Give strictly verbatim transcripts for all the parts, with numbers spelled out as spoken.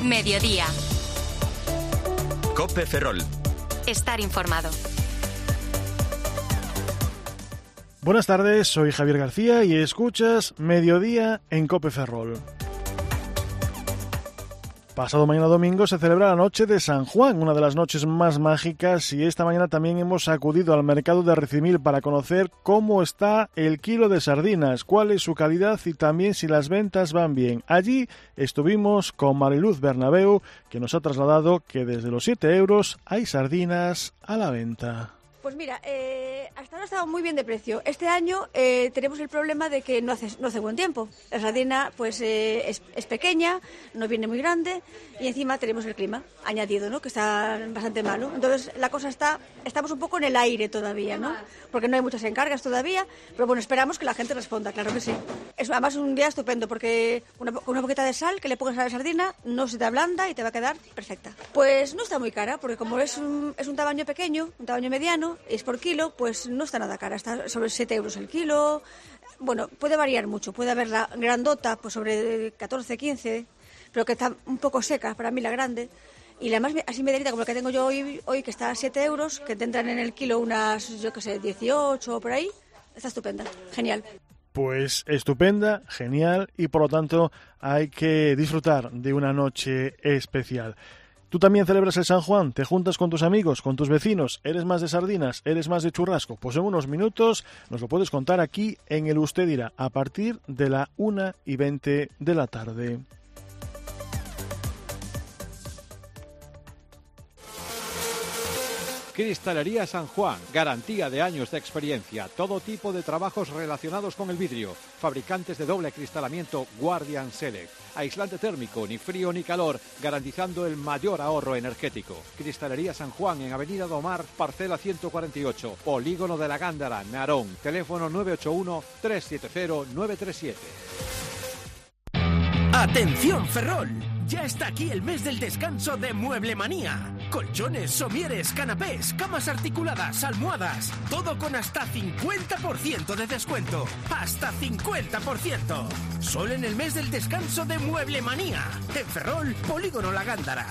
Mediodía. COPE Ferrol. Estar informado. Buenas tardes, soy Javier García y escuchas Mediodía en COPE Ferrol. Pasado mañana domingo se celebra la noche de San Juan, una de las noches más mágicas, y esta mañana también hemos acudido al mercado de Recimil para conocer cómo está el kilo de sardinas, cuál es su calidad y también si las ventas van bien. Allí estuvimos con Mariluz Bernabeu, que nos ha trasladado que desde los siete euros hay sardinas a la venta. Pues mira, eh, hasta ahora ha estado muy bien de precio. Este año eh, tenemos el problema de que no hace, no hace buen tiempo. La sardina pues eh, es, es pequeña, no viene muy grande y encima tenemos el clima añadido, ¿no? Que está bastante malo. Entonces la cosa está, estamos un poco en el aire todavía, ¿no? Porque no hay muchas encargas todavía, pero bueno, esperamos que la gente responda, claro que sí. Es además un día estupendo porque una, con una poquita de sal que le pongas a la sardina no se te ablanda y te va a quedar perfecta. Pues no está muy cara porque como es un, es un tamaño pequeño, un tamaño mediano, es por kilo, pues no está nada cara, está sobre siete euros el kilo. Bueno, puede variar mucho, puede haber la grandota pues sobre catorce, quince, pero que está un poco seca para mí la grande. Y la más así medianita como la que tengo yo hoy, hoy que está a siete euros, que tendrán en el kilo unas, yo qué sé, dieciocho o por ahí, está estupenda, genial. Pues estupenda, genial, y por lo tanto hay que disfrutar de una noche especial. ¿Tú también celebras el San Juan? ¿Te juntas con tus amigos, con tus vecinos? ¿Eres más de sardinas? ¿Eres más de churrasco? Pues en unos minutos nos lo puedes contar aquí en el Usted Dirá, a partir de la una y veinte de la tarde. Cristalería San Juan, garantía de años de experiencia, todo tipo de trabajos relacionados con el vidrio, fabricantes de doble acristalamiento Guardian Select, aislante térmico, ni frío ni calor, garantizando el mayor ahorro energético. Cristalería San Juan en Avenida Domar, parcela ciento cuarenta y ocho, Polígono de la Gándara, Narón, teléfono nueve ocho uno, tres siete cero, nueve tres siete. ¡Atención, Ferrol! Ya está aquí el mes del descanso de Mueble Manía. Colchones, somieres, canapés, camas articuladas, almohadas. Todo con hasta cincuenta por ciento de descuento. ¡Hasta cincuenta por ciento! Solo en el mes del descanso de Mueble Manía. En Ferrol, Polígono La Gándara.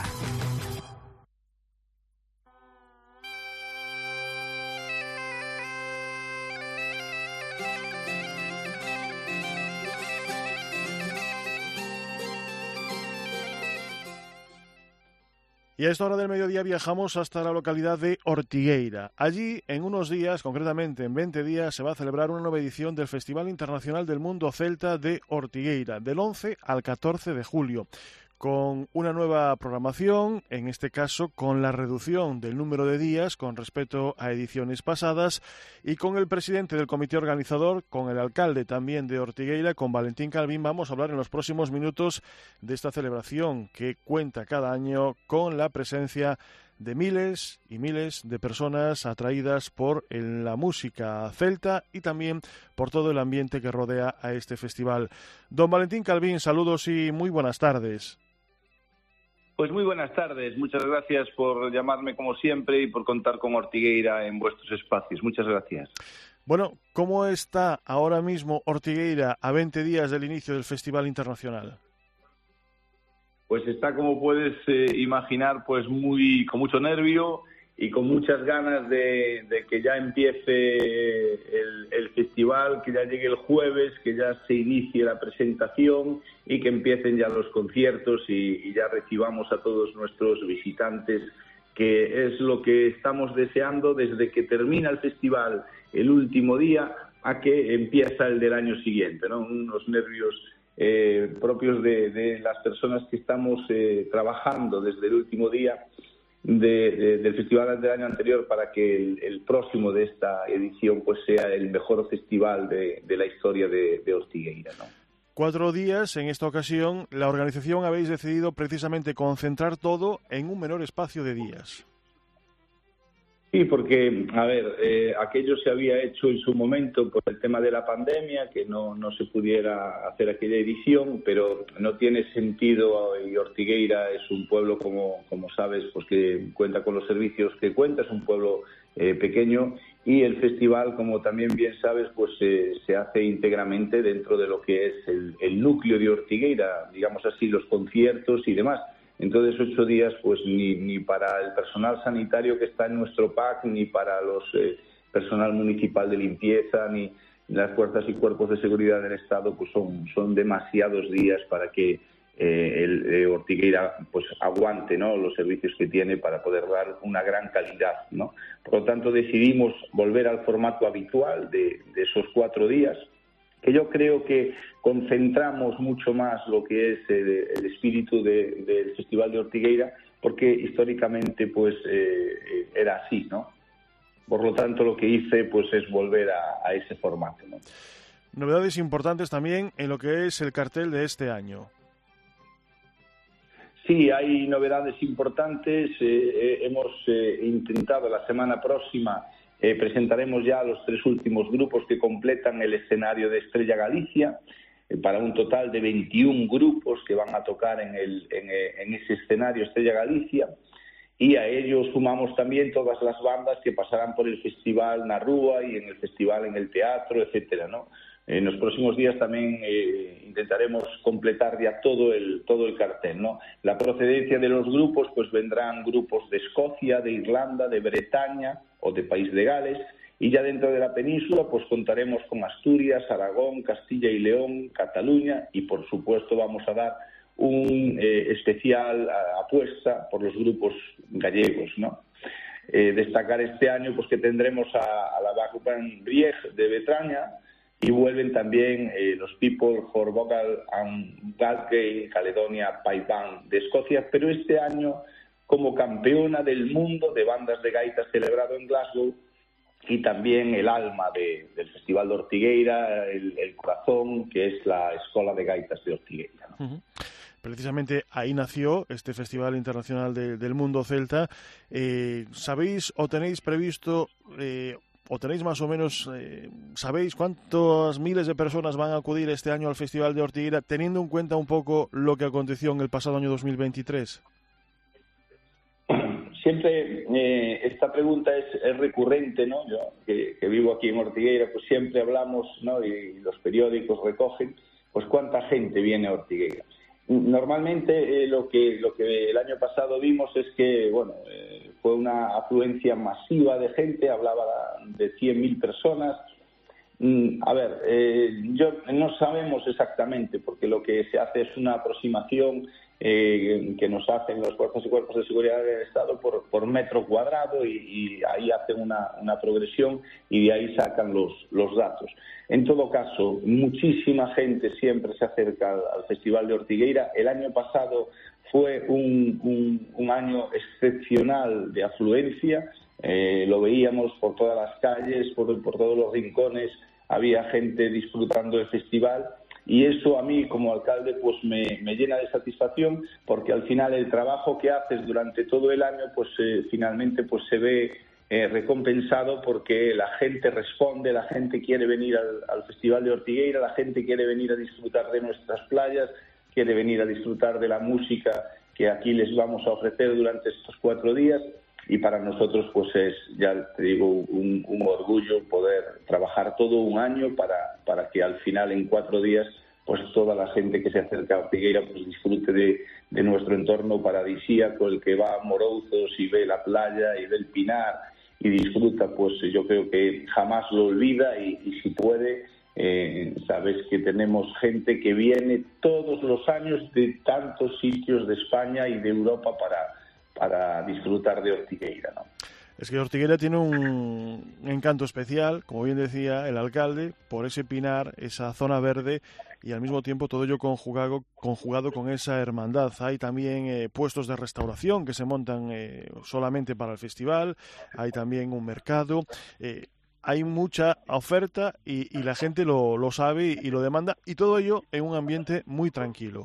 Y a esta hora del mediodía viajamos hasta la localidad de Ortigueira. Allí, en unos días, concretamente en veinte días, se va a celebrar una nueva edición del Festival Internacional del Mundo Celta de Ortigueira, del once al catorce de julio. Con una nueva programación, en este caso con la reducción del número de días con respecto a ediciones pasadas, y con el presidente del comité organizador, con el alcalde también de Ortigueira, con Valentín Calvín, vamos a hablar en los próximos minutos de esta celebración que cuenta cada año con la presencia de miles y miles de personas atraídas por la música celta y también por todo el ambiente que rodea a este festival. Don Valentín Calvín, saludos y muy buenas tardes. Pues muy buenas tardes, muchas gracias por llamarme como siempre y por contar con Ortigueira en vuestros espacios. Muchas gracias. Bueno, ¿cómo está ahora mismo Ortigueira a veinte días del inicio del Festival Internacional? Pues está, como puedes eh, imaginar, pues muy con mucho nervio y con muchas ganas de, de que ya empiece el, el festival, que ya llegue el jueves, que ya se inicie la presentación y que empiecen ya los conciertos y, y ya recibamos a todos nuestros visitantes, que es lo que estamos deseando desde que termina el festival el último día a que empieza el del año siguiente, ¿no? Unos nervios eh, propios de, de las personas que estamos eh, trabajando desde el último día De, de, del festival del año anterior para que el, el próximo de esta edición pues sea el mejor festival de, de la historia de, de Ortigueira, ¿no? Cuatro días, en esta ocasión, la organización habéis decidido precisamente concentrar todo en un menor espacio de días. Sí, porque, a ver, eh, aquello se había hecho en su momento por el tema de la pandemia, que no, no se pudiera hacer aquella edición, pero no tiene sentido, y Ortigueira es un pueblo, como, como sabes, pues que cuenta con los servicios que cuenta, es un pueblo eh, pequeño, y el festival, como también bien sabes, pues eh, se hace íntegramente dentro de lo que es el, el núcleo de Ortigueira, digamos así, los conciertos y demás. Entonces, ocho días, pues ni, ni para el personal sanitario que está en nuestro P A C, ni para los eh, personal municipal de limpieza, ni las fuerzas y cuerpos de seguridad del Estado, pues son, son demasiados días para que eh, el eh, Ortigueira pues aguante, ¿no?, los servicios que tiene para poder dar una gran calidad, ¿no? Por lo tanto, decidimos volver al formato habitual de, de esos cuatro días, que yo creo que concentramos mucho más lo que es el, el espíritu de, del Festival de Ortigueira, porque históricamente pues eh, era así, ¿no? Por lo tanto, lo que hice pues es volver a, a ese formato, ¿no? Novedades importantes también en lo que es el cartel de este año. Sí, hay novedades importantes. Eh, eh, hemos eh, intentado la semana próxima, eh, presentaremos ya los tres últimos grupos que completan el escenario de Estrella Galicia, eh, para un total de veintiún grupos que van a tocar en, el, en, en ese escenario Estrella Galicia. Y a ellos sumamos también todas las bandas que pasarán por el Festival na Rúa y en el Festival en el Teatro, etcétera, ¿no? En los próximos días también eh, intentaremos completar ya todo el todo el cartel, ¿no? La procedencia de los grupos, pues vendrán grupos de Escocia, de Irlanda, de Bretaña o de País de Gales, y ya dentro de la península pues contaremos con Asturias, Aragón, Castilla y León, Cataluña, y por supuesto vamos a dar un eh, especial apuesta por los grupos gallegos, ¿no? Eh, destacar este año pues que tendremos a, a la Bachband Rieg de Bretaña, y vuelven también eh, los People for Vocal and Ballet Caledonia Pipe Band de Escocia, pero este año como campeona del mundo de bandas de gaitas celebrado en Glasgow, y también el alma de, del Festival de Ortigueira, el, el corazón, que es la Escola de Gaitas de Ortigueira, ¿no? Uh-huh. Precisamente ahí nació este Festival Internacional de, del Mundo Celta. Eh, ¿Sabéis o tenéis previsto... Eh, ¿O tenéis más o menos, eh, sabéis cuántas miles de personas van a acudir este año al Festival de Ortigueira, teniendo en cuenta un poco lo que aconteció en el pasado año dos mil veintitrés? Siempre eh, esta pregunta es, es recurrente, ¿no? Yo, que, que vivo aquí en Ortigueira, pues siempre hablamos, ¿no?, y los periódicos recogen, pues cuánta gente viene a Ortigueira. Normalmente eh, lo que lo que el año pasado vimos es que, bueno, eh, fue una afluencia masiva de gente, hablaba de cien mil personas. Mm, a ver, eh, yo no sabemos exactamente, porque lo que se hace es una aproximación eh, que nos hacen los cuerpos y cuerpos de seguridad del Estado por, por metro cuadrado, y, y ahí hacen una, una progresión y de ahí sacan los, los datos. En todo caso, muchísima gente siempre se acerca al, al Festival de Ortigueira. El año pasado fue un, un, un año excepcional de afluencia, eh, lo veíamos por todas las calles, por, por todos los rincones, había gente disfrutando del festival, y eso a mí como alcalde pues me, me llena de satisfacción, porque al final el trabajo que haces durante todo el año pues eh, finalmente pues se ve eh, recompensado, porque la gente responde, la gente quiere venir al, al Festival de Ortigueira, la gente quiere venir a disfrutar de nuestras playas, quiere venir a disfrutar de la música que aquí les vamos a ofrecer durante estos cuatro días. Y para nosotros pues es, ya te digo, un, un orgullo poder trabajar todo un año para, para que al final en cuatro días pues toda la gente que se acerca a Ortigueira pues disfrute de, de nuestro entorno paradisíaco, el que va a Morouzos y ve la playa y ve el Pinar y disfruta, pues yo creo que jamás lo olvida, y, y si puede, eh, sabes que tenemos gente que viene todos los años de tantos sitios de España y de Europa para para disfrutar de Ortigueira, ¿no? Es que Ortigueira tiene un encanto especial, como bien decía el alcalde, por ese pinar, esa zona verde, y al mismo tiempo todo ello conjugado, conjugado con esa hermandad. Hay también eh, puestos de restauración que se montan eh, solamente para el festival, hay también un mercado, eh, hay mucha oferta y, y la gente lo, lo sabe y, y lo demanda, y todo ello en un ambiente muy tranquilo.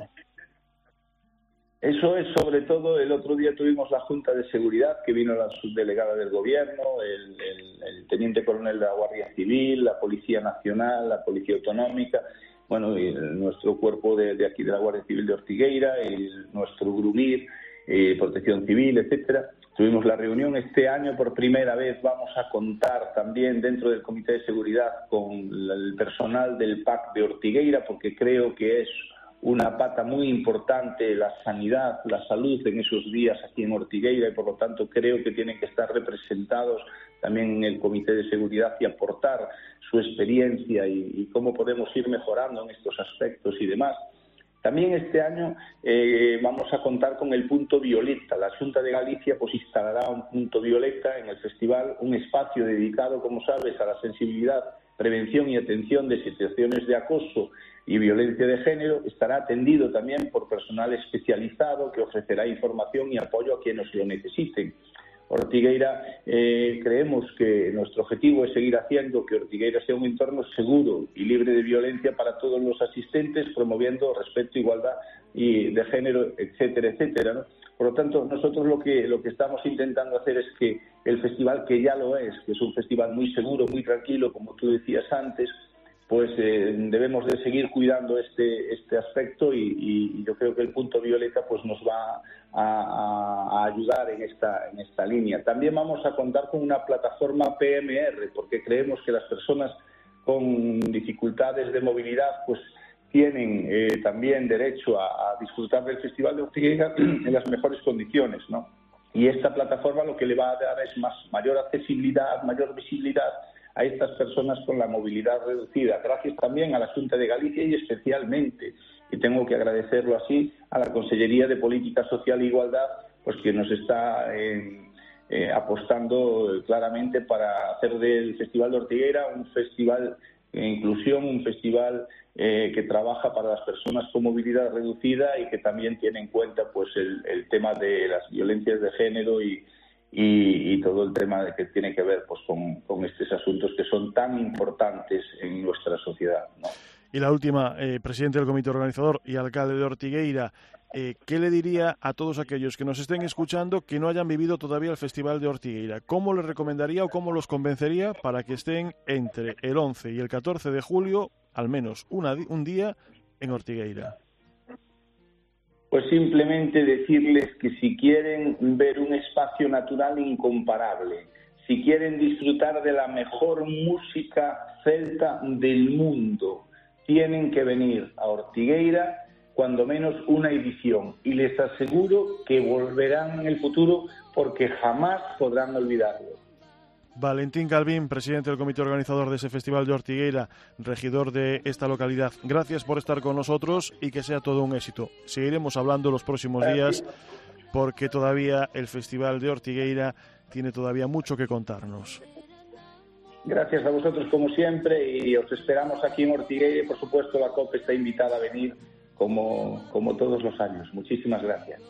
Eso es, sobre todo, el otro día tuvimos la Junta de Seguridad, que vino la subdelegada del Gobierno, el, el, el Teniente Coronel de la Guardia Civil, la Policía Nacional, la Policía Autonómica, bueno, y el, nuestro cuerpo de, de aquí de la Guardia Civil de Ortigueira, el, nuestro GRUMIR, eh, Protección Civil, etcétera. Tuvimos la reunión. Este año, por primera vez, vamos a contar también dentro del Comité de Seguridad con el personal del P A C de Ortigueira, porque creo que es una pata muy importante la sanidad, la salud en esos días aquí en Ortigueira, y por lo tanto creo que tienen que estar representados también en el Comité de Seguridad y aportar su experiencia y, y cómo podemos ir mejorando en estos aspectos y demás. También este año eh, vamos a contar con el punto violeta. La Xunta de Galicia pues instalará un punto violeta en el festival, un espacio dedicado, como sabes, a la sensibilidad, prevención y atención de situaciones de acoso y violencia de género. Estará atendido también por personal especializado que ofrecerá información y apoyo a quienes lo necesiten. Ortigueira, eh, creemos que nuestro objetivo es seguir haciendo que Ortigueira sea un entorno seguro y libre de violencia para todos los asistentes, promoviendo respeto, igualdad y de género, etcétera, etcétera, ¿no? Por lo tanto, nosotros lo que, lo que estamos intentando hacer es que el festival, que ya lo es, que es un festival muy seguro, muy tranquilo, como tú decías antes, pues eh, debemos de seguir cuidando este este aspecto y, y yo creo que el punto violeta pues nos va a, a, a ayudar en esta en esta línea. También vamos a contar con una plataforma P M R, porque creemos que las personas con dificultades de movilidad pues tienen eh, también derecho a, a disfrutar del Festival de Ortigueira en las mejores condiciones, ¿no? Y esta plataforma lo que le va a dar es más mayor accesibilidad, mayor visibilidad a estas personas con la movilidad reducida, gracias también a la Xunta de Galicia y especialmente, y tengo que agradecerlo así, a la Consellería de Política Social e Igualdad, pues que nos está eh, eh, apostando claramente para hacer del Festival de Ortigueira un festival de inclusión, un festival eh, que trabaja para las personas con movilidad reducida y que también tiene en cuenta pues el, el tema de las violencias de género y Y, y todo el tema de que tiene que ver pues con, con estos asuntos que son tan importantes en nuestra sociedad, ¿no? Y la última, eh, presidente del comité organizador y alcalde de Ortigueira, eh, ¿qué le diría a todos aquellos que nos estén escuchando que no hayan vivido todavía el Festival de Ortigueira? ¿Cómo les recomendaría o cómo los convencería para que estén entre el once y el catorce de julio, al menos una, un día, en Ortigueira? Pues simplemente decirles que si quieren ver un espacio natural incomparable, si quieren disfrutar de la mejor música celta del mundo, tienen que venir a Ortigueira cuando menos una edición. Y les aseguro que volverán en el futuro porque jamás podrán olvidarlo. Valentín Calvín, presidente del comité organizador de ese Festival de Ortigueira, regidor de esta localidad. Gracias por estar con nosotros y que sea todo un éxito. Seguiremos hablando los próximos días porque todavía el Festival de Ortigueira tiene todavía mucho que contarnos. Gracias a vosotros como siempre y os esperamos aquí en Ortigueira y por supuesto la COPE está invitada a venir como, como todos los años. Muchísimas gracias.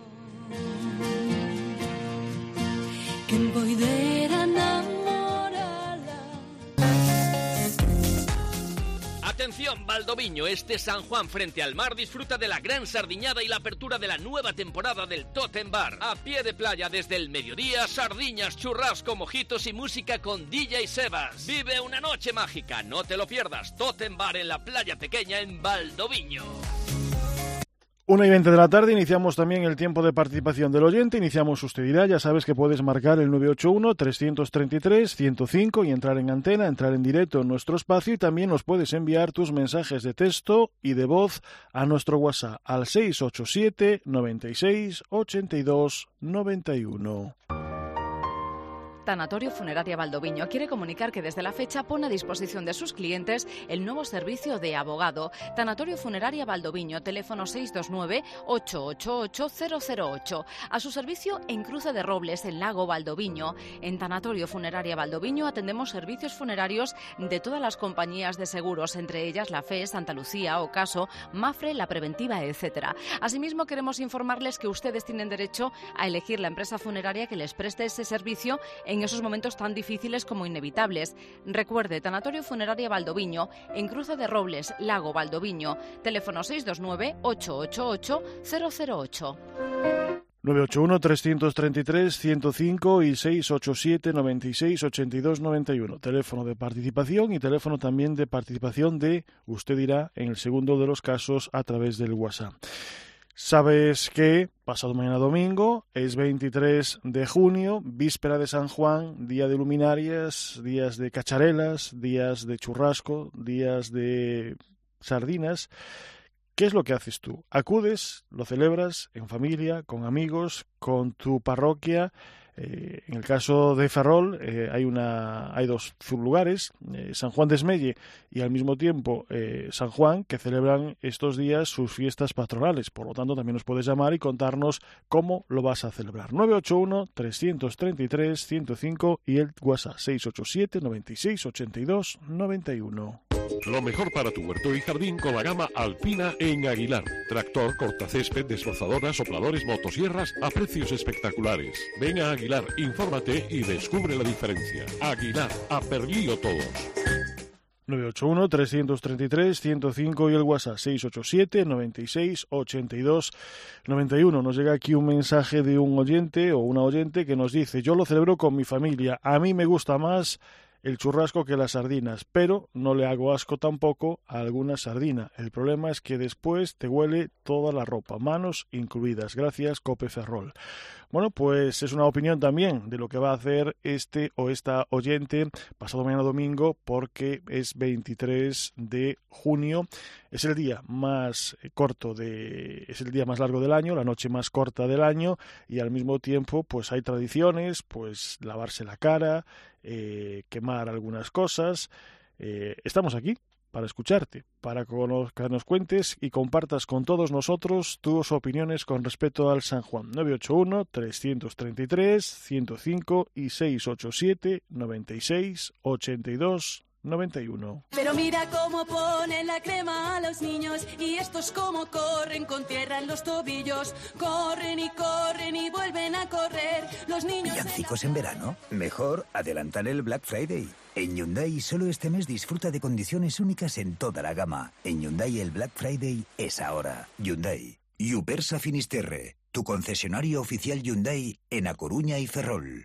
Atención, Valdoviño, este San Juan frente al mar disfruta de la gran sardiñada y la apertura de la nueva temporada del Totem Bar. A pie de playa desde el mediodía, sardiñas, churrasco, mojitos y música con D J Sebas. Vive una noche mágica, no te lo pierdas. Totem Bar en la playa pequeña en Valdoviño. Una y veinte de la tarde, iniciamos también el tiempo de participación del oyente, iniciamos Usted dirá, ya sabes que puedes marcar el nueve ocho uno, tres tres tres, uno cero cinco y entrar en antena, entrar en directo en nuestro espacio y también nos puedes enviar tus mensajes de texto y de voz a nuestro WhatsApp al seis ocho siete, noventa y seis, ochenta y dos, noventa y uno. Tanatorio Funeraria Valdoviño quiere comunicar que desde la fecha pone a disposición de sus clientes el nuevo servicio de abogado. Tanatorio Funeraria Valdoviño, teléfono seis dos nueve, ocho ocho ocho, cero cero ocho. A su servicio en Cruce de Robles, en Lago Valdoviño. En Tanatorio Funeraria Valdoviño atendemos servicios funerarios de todas las compañías de seguros, entre ellas la F E, Santa Lucía, Ocaso, Mafre, La Preventiva, etcétera. Asimismo, queremos informarles que ustedes tienen derecho a elegir la empresa funeraria que les preste ese servicio en esos momentos tan difíciles como inevitables. Recuerde, Tanatorio Funeraria Valdoviño, en Cruce de Robles, Lago Valdoviño, teléfono seis dos nueve, ocho ocho ocho, cero cero ocho. nueve ocho uno, tres tres tres, uno cero cinco y seis ocho siete, noventa y seis, ochenta y dos, noventa y uno. Teléfono de participación y teléfono también de participación de Usted dirá en el segundo de los casos a través del WhatsApp. Sabes que pasado mañana domingo es veintitrés de junio, víspera de San Juan, día de luminarias, días de cacharelas, días de churrasco, días de sardinas. ¿Qué es lo que haces tú? ¿Acudes, lo celebras en familia, con amigos, con tu parroquia? Eh, en el caso de Ferrol eh, hay una hay dos lugares, eh, San Juan de Esmelle y al mismo tiempo eh, San Juan, que celebran estos días sus fiestas patronales. Por lo tanto, también nos puedes llamar y contarnos cómo lo vas a celebrar. nueve ocho uno, tres tres tres, ciento cinco y el WhatsApp seis ocho siete, noventa y seis, ochenta y dos, noventa y uno. Lo mejor para tu huerto y jardín con la gama Alpina en Aguilar. Tractor, cortacésped, desbrozadoras, sopladores, motosierras a precios espectaculares. Ven a Aguilar, infórmate y descubre la diferencia. Aguilar, a Perlío todos. nueve ocho uno, tres tres tres, ciento cinco y el WhatsApp seis ocho siete, noventa y seis, ochenta y dos, noventa y uno. Nos llega aquí un mensaje de un oyente o una oyente que nos dice: yo lo celebro con mi familia, a mí me gusta más el churrasco que las sardinas, pero no le hago asco tampoco a alguna sardina. El problema es que después te huele toda la ropa, manos incluidas. Gracias, Cope Ferrol. Bueno, pues es una opinión también de lo que va a hacer este o esta oyente pasado mañana domingo, porque es veintitrés de junio, es el día más corto de, es el día más largo del año, la noche más corta del año, y al mismo tiempo pues hay tradiciones, pues lavarse la cara, eh, quemar algunas cosas. Eh, estamos aquí para escucharte, para que nos cuentes y compartas con todos nosotros tus opiniones con respecto al San Juan. nueve ocho uno, tres tres tres, ciento cinco y seis ocho siete, noventa y seis, ochenta y dos, noventa y uno. Pero mira cómo ponen la crema a los niños y estos cómo corren con tierra en los tobillos. Corren y corren y vuelven a correr. Los niños... ¿Villancicos en verano? Mejor adelantar el Black Friday. En Hyundai solo este mes disfruta de condiciones únicas en toda la gama. En Hyundai el Black Friday es ahora. Hyundai. Yupersa Finisterre, tu concesionario oficial Hyundai en A Coruña y Ferrol.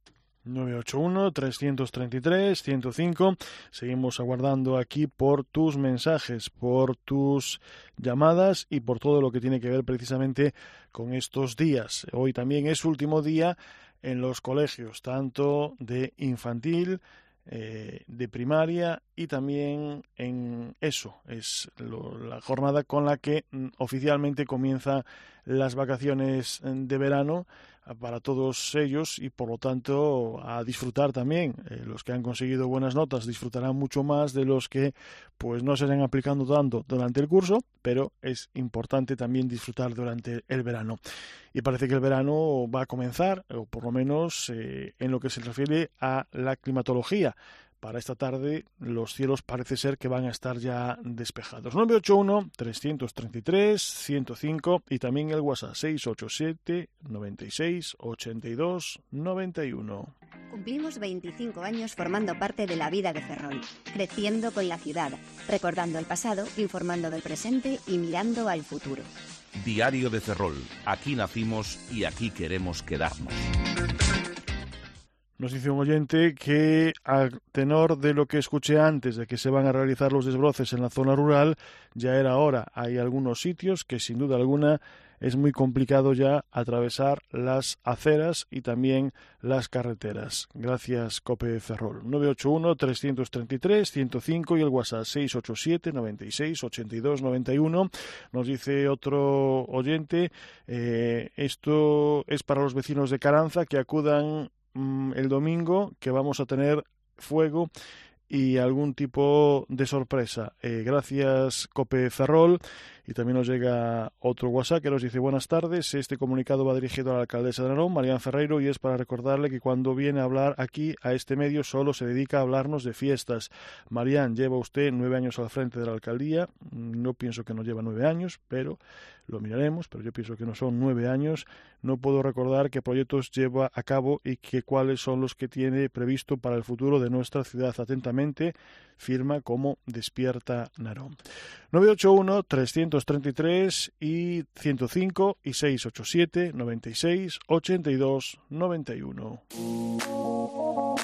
nueve ocho uno, tres tres tres, ciento cinco. Seguimos aguardando aquí por tus mensajes, por tus llamadas y por todo lo que tiene que ver precisamente con estos días. Hoy también es último día en los colegios, tanto de infantil, eh, de primaria y también en eso. Es lo, la jornada con la que mm, oficialmente comienzan las vacaciones de verano para todos ellos y por lo tanto a disfrutar también. Eh, los que han conseguido buenas notas disfrutarán mucho más de los que pues no se están aplicando tanto durante el curso, pero es importante también disfrutar durante el verano. Y parece que el verano va a comenzar, o por lo menos eh, en lo que se refiere a la climatología. Para esta tarde los cielos parece ser que van a estar ya despejados. nueve ocho uno, tres tres tres, ciento cinco y también el WhatsApp seis ocho siete, noventa y seis, ochenta y dos, noventa y uno. Cumplimos veinticinco años formando parte de la vida de Ferrol, creciendo con la ciudad, recordando el pasado, informando del presente y mirando al futuro. Diario de Ferrol. Aquí nacimos y aquí queremos quedarnos. Nos dice un oyente que, a tenor de lo que escuché antes de que se van a realizar los desbroces en la zona rural, ya era hora. Hay algunos sitios que, sin duda alguna, es muy complicado ya atravesar las aceras y también las carreteras. Gracias, Cope Ferrol. nueve ocho uno, tres tres tres, ciento cinco y el WhatsApp seis ocho siete, noventa y seis, ochenta y dos, noventa y uno. Nos dice otro oyente, eh, esto es para los vecinos de Caranza que acudan el domingo, que vamos a tener fuego y algún tipo de sorpresa. Eh, gracias, Cope Ferrol. Y también nos llega otro WhatsApp que nos dice: buenas tardes, este comunicado va dirigido a la alcaldesa de Narón, Marián Ferreiro, y es para recordarle que cuando viene a hablar aquí a este medio solo se dedica a hablarnos de fiestas. Marián, lleva usted nueve años al frente de la alcaldía, no pienso que no lleva nueve años, pero lo miraremos, pero yo pienso que no son nueve años. No puedo recordar qué proyectos lleva a cabo y que cuáles son los que tiene previsto para el futuro de nuestra ciudad. Atentamente, firma como Despierta Narón. nueve ocho uno, tres tres tres y ciento cinco y seis ocho siete, noventa y seis, ochenta y dos, noventa y uno.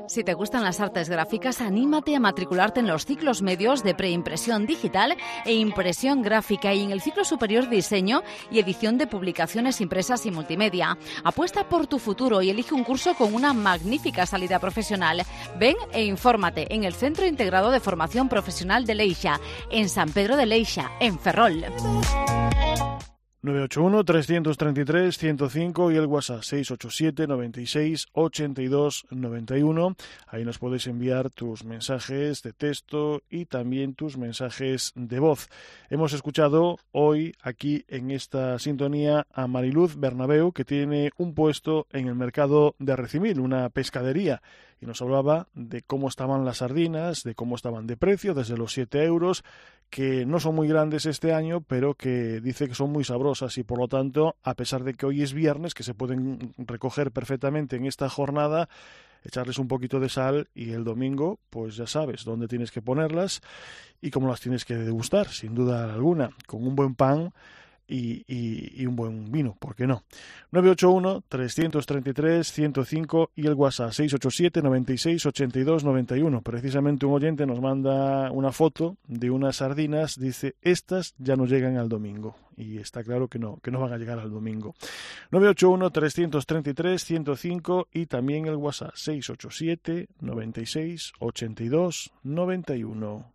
Si te gustan las artes gráficas, anímate a matricularte en los ciclos medios de preimpresión digital e impresión gráfica y en el ciclo superior diseño y edición de publicaciones impresas y multimedia. Apuesta por tu futuro y elige un curso con una magnífica salida profesional. Ven e infórmate en el Centro Integrado de Formación Profesional de Leixa, en San Pedro de Leixa, en Ferrol. nueve ocho uno, tres tres tres, uno cero cinco y el WhatsApp seis ocho siete, noventa y seis, ochenta y dos, noventa y uno. Ahí nos puedes enviar tus mensajes de texto y también tus mensajes de voz. Hemos escuchado hoy aquí en esta sintonía a Mariluz Bernabeu, que tiene un puesto en el mercado de Recimil, una pescadería, y nos hablaba de cómo estaban las sardinas, de cómo estaban de precio, desde los siete euros, que no son muy grandes este año, pero que dice que son muy sabrosas y por lo tanto, a pesar de que hoy es viernes, que se pueden recoger perfectamente en esta jornada, echarles un poquito de sal y el domingo, pues ya sabes dónde tienes que ponerlas y cómo las tienes que degustar, sin duda alguna, con un buen pan y, y, y un buen vino, ¿por qué no? nueve ocho uno, tres tres tres, uno cero cinco y el WhatsApp seis ocho siete, noventa y seis, ochenta y dos, noventa y uno. Precisamente un oyente nos manda una foto de unas sardinas, dice, estas ya no llegan al domingo. Y está claro que no, que no van a llegar al domingo. nueve ocho uno, tres tres tres, uno cero cinco y también el WhatsApp seis ocho siete, noventa y seis, ochenta y dos, noventa y uno.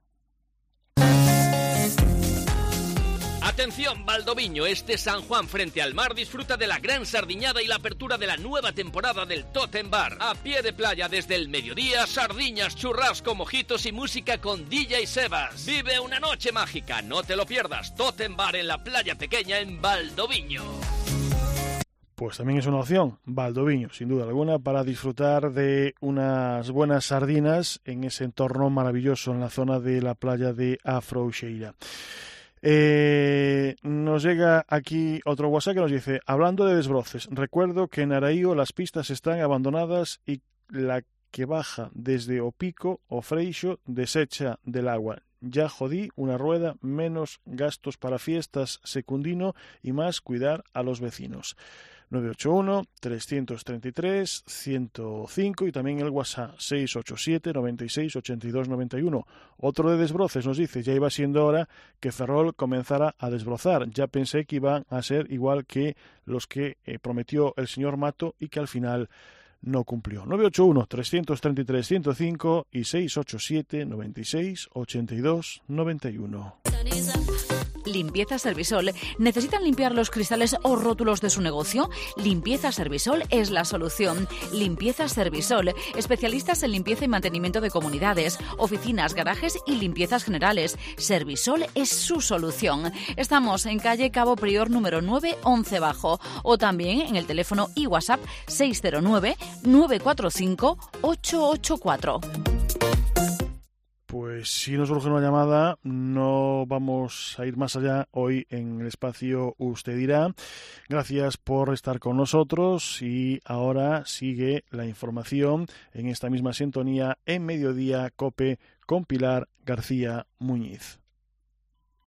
Atención, Valdoviño, este San Juan frente al mar disfruta de la gran sardiñada y la apertura de la nueva temporada del Totem Bar. A pie de playa desde el mediodía, sardiñas, churrasco, mojitos y música con D J Sebas. Vive una noche mágica, no te lo pierdas. Totem Bar en la playa pequeña en Valdoviño. Pues también es una opción, Valdoviño, sin duda alguna, para disfrutar de unas buenas sardinas en ese entorno maravilloso en la zona de la playa de Afrouxeira. Eh, nos llega aquí otro WhatsApp que nos dice, hablando de desbroces, recuerdo que en Araío las pistas están abandonadas y la que baja desde O Pico o Freixo desecha del agua. Ya jodí una rueda, menos gastos para fiestas secundino y más cuidar a los vecinos. nueve ocho uno, tres tres tres, uno cero cinco y también el WhatsApp seis ocho siete, noventa y seis, ochenta y dos, noventa y uno. Otro de desbroces nos dice, ya iba siendo hora que Ferrol comenzara a desbrozar. Ya pensé que iban a ser igual que los que eh, prometió el señor Mato y que al final no cumplió. nueve ocho uno, tres tres tres, uno cero cinco y seis ocho siete, noventa y seis, ochenta y dos, noventa y uno. Limpieza Servisol. ¿Necesitan limpiar los cristales o rótulos de su negocio? Limpieza Servisol es la solución. Limpieza Servisol. Especialistas en limpieza y mantenimiento de comunidades, oficinas, garajes y limpiezas generales. Servisol es su solución. Estamos en calle Cabo Prior número nueve, once Bajo o también en el teléfono y WhatsApp seis cero nueve, nueve cuatro cinco, ocho ocho cuatro. Pues si nos surge una llamada, no vamos a ir más allá hoy en el espacio Usted Dirá. Gracias por estar con nosotros y ahora sigue la información en esta misma sintonía en Mediodía COPE con Pilar García Muñiz.